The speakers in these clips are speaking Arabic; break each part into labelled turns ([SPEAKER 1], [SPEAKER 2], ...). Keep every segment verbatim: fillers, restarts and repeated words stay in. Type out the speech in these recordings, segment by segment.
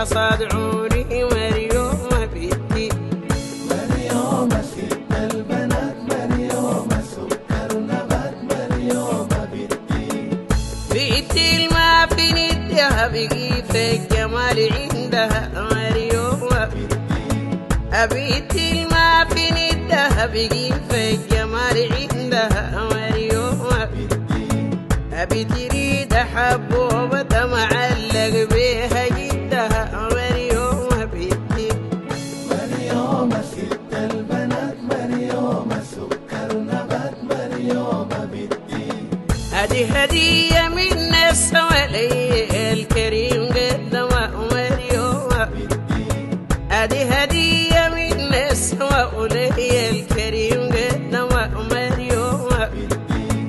[SPEAKER 1] صادعوني مريوم بنتي
[SPEAKER 2] مريوم ست البنات مريوم سكر نبات مريوم بنتي
[SPEAKER 1] بنتي ما في ندها بقي في الجمال عندها مريوم بنتي ما في ندها بقي في الجمال عندها مريوم أبي تريد حبوبة معلق بيها جدها مريوم بنتي
[SPEAKER 2] مريوم ست البنات مريوم سكر نبات مريوم بنتي
[SPEAKER 1] هدي هدية من السما لي الكريم قدم مريوم
[SPEAKER 2] بنتي
[SPEAKER 1] هدي هدية من السما لي الكريم قدم مريوم
[SPEAKER 2] بنتي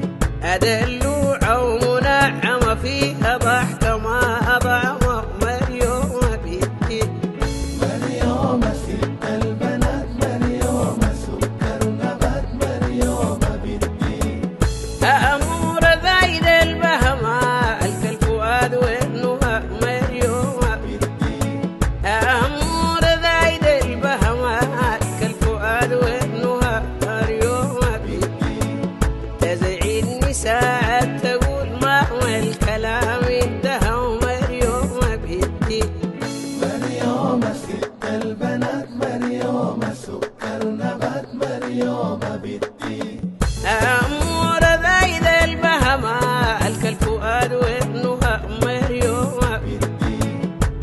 [SPEAKER 1] أدلوعة ومنعمة فيها ضحك ما أضعم مريوم بنتي
[SPEAKER 2] مريوم ست البنات مريوم سكر نبات مريوم بنتي
[SPEAKER 1] أمور ذايد البهما الكل فؤاد وابنها مريوم
[SPEAKER 2] بنتي
[SPEAKER 1] أمور ذايد البهما الكل فؤاد وابنها مريوم بنتي تزعجني ساعة تقول ما هو الكلام انتهى مريوم بنتي
[SPEAKER 2] مريوم ست البنات مريوم سكر نبات مريوم بنتي
[SPEAKER 1] أمور ذايد البهما الكل فؤاد وابنها مريوم
[SPEAKER 2] بنتي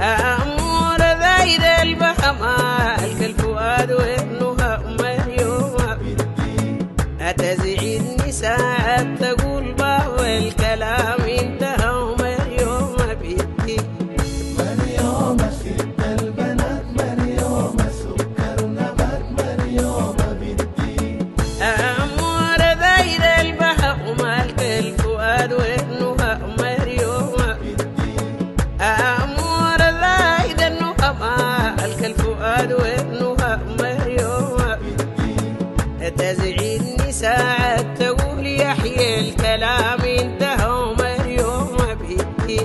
[SPEAKER 1] أمور ذايد البهما الكل فؤاد وابنها مريوم
[SPEAKER 2] بنتي
[SPEAKER 1] أتزعجني ساعة تقول ما هو الكلام انتهى مريوم بنتي
[SPEAKER 2] مريوم ست البنات مريوم سكر نبات مريوم بنتي
[SPEAKER 1] أمور ذايد البهما الكل فؤاد وابنها مريوم
[SPEAKER 2] بنتي
[SPEAKER 1] أمور ذايد النهما الكل فؤاد وابنها مريوم
[SPEAKER 2] بنتي
[SPEAKER 1] تزعجني ساعة تقول يحيى الكلام انتهى مريوم بنتي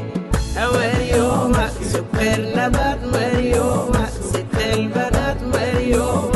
[SPEAKER 1] مريوم سكر نبات مريوم ست البنات مريوم